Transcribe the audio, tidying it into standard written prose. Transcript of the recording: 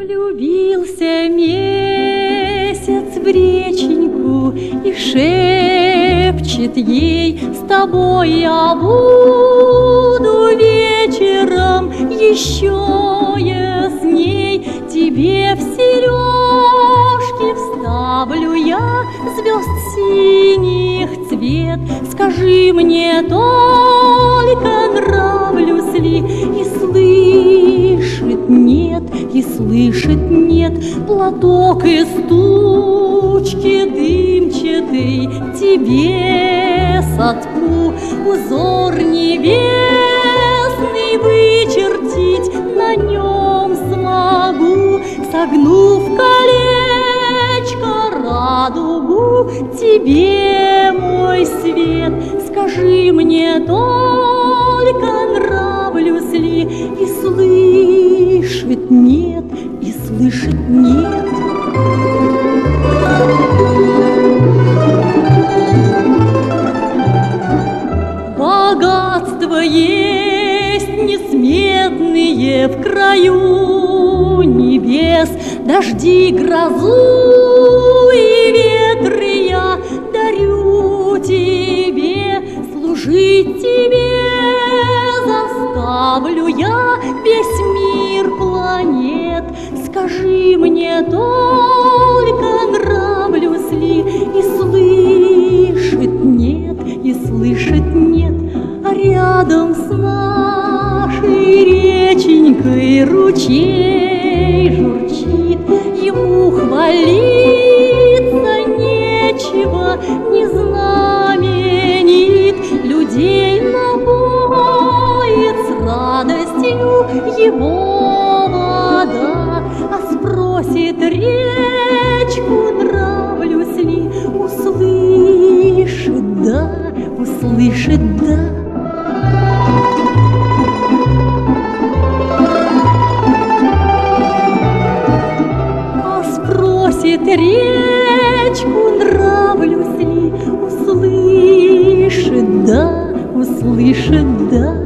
Влюбился месяц в реченьку и шепчет ей: с тобой я буду вечером еще ясней. Тебе в сережки вставлю я звезд синих цвет. Скажи мне только, нравлюсь ли, и слышит нет, и слышит нет. Платок из тучки дымчатой тебе сотку, узор небесный вычертить на нем смогу, согнув колечко радугу тебе, мой свет. Скажи мне только, нравлюсь ли, и слышит нет, и слышит нет. Богатства есть несметные в краю небес, дожди, грозу и ветры я дарю тебе. Служить тебе заставлю я весь мир планет. Скажи мне только, нравлюсь ли, и слышит нет, и слышит нет. А рядом с нашей реченькой ручей журчит, ему хвалиться нечего, не знаменит, людей напоит с радостью его вода. А спросит речку, нравлюсь ли, услышит да, услышит да. Речку, нравлюсь ли, услышит да, услышит да.